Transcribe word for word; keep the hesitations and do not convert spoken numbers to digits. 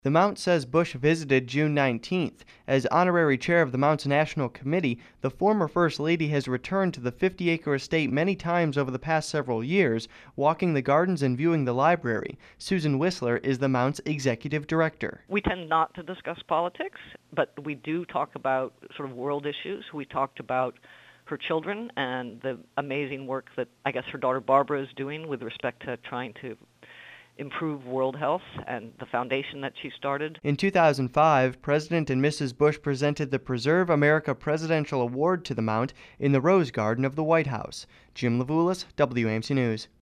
The Mount says Bush visited June nineteenth. As honorary chair of the Mount's National Committee, the former First Lady has returned to the fifty-acre estate many times over the past several years, walking the gardens and viewing the library. Susan Whistler is the Mount's executive director. We tend not to discuss politics, but we do talk about sort of world issues. We talked about her children and the amazing work that I guess her daughter Barbara is doing with respect to trying to improve world health and the foundation that she started. In two thousand five, President and Missus Bush presented the Preserve America Presidential Award to the Mount in the Rose Garden of the White House. Jim Levulis, W A M C News.